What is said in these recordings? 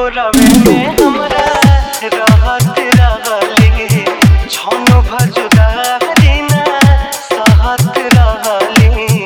कोरावे में हमरा रहत रहली छन भजुदारी ना सहत रहली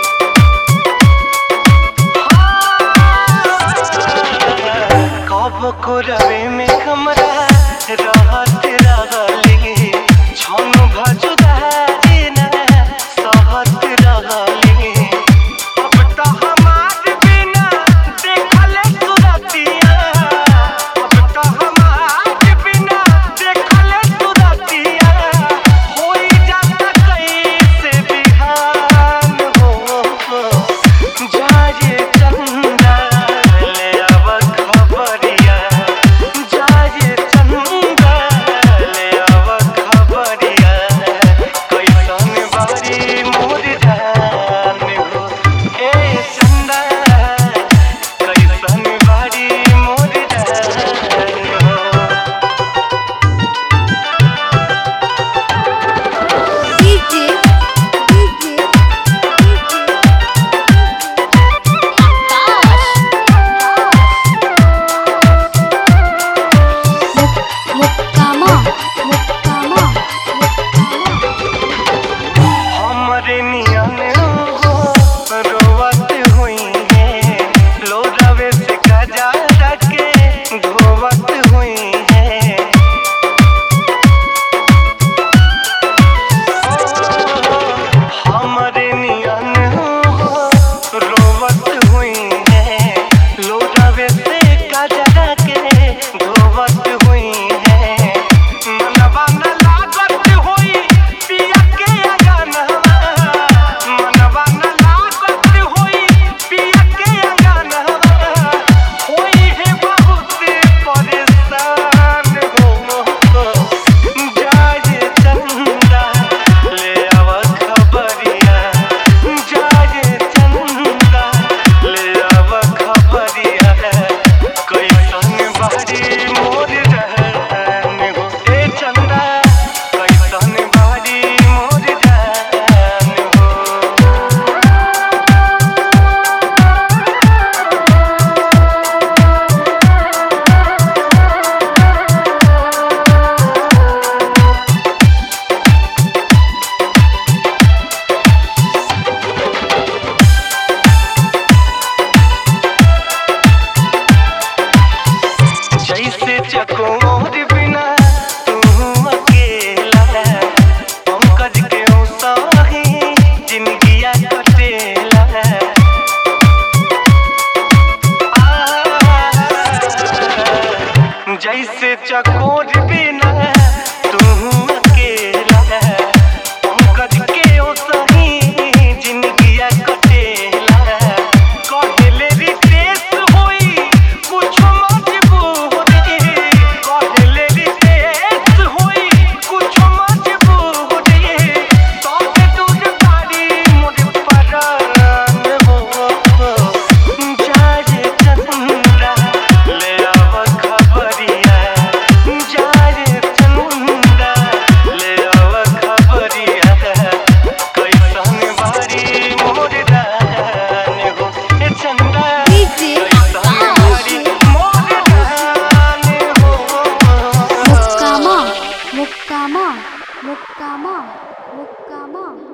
कब कोरावे में हमरा रहत रहली छन भजुदारी ना सहत रहली अब तो हमार बिना देखल सुरतिया अब तो हमार बिना देखल सुरतिया होई जाता कैसे बिहान हो जाए चंदा ले अब खबरिया जाए चंदा ले अब खबरिया कैसन बारी मोर जान हो ए चंदा कैसन बारी मोर जान हो डीजे मुक्कामा मुक्कामा हमरे नियन हो रोवत हुई है लोरावे से गजा के धोवत हुई है हमरे नियन हो रोवत हुई है लोरावे से गजा के धोवत हुई है मनवा न लागत होई पिया के अगनवा मनवा न लागत होई पिया के अगनवा होई है बहुत परेशान हो जाए चंदा ले आव खबरिया जाए चंदा ले आव खबरिया कैसन बारी मोर जान हो ए चंदा कैसन बारी मोर जान हो जैसे चकोर बिना तू अकेला पंकज के उसाही जिंदगिया कटेला जैसे चकोर बिना तू अकेला पंकज के उसाही जिंदगिया कटेला कहले रितेश होई कुछ मजबूरी कहले रितेश होई कुछ मजबूरी तोके दूर बारी मोर परान हो जाए चंदा ले आव खबरिया जाए चंदा ले आव खबरिया कैसन बारी मोर जान हो ए चंदा डीजे कैसन बारी मोर जान हो मुक्कामा मुक्कामा मुक्कामा मुक्कामा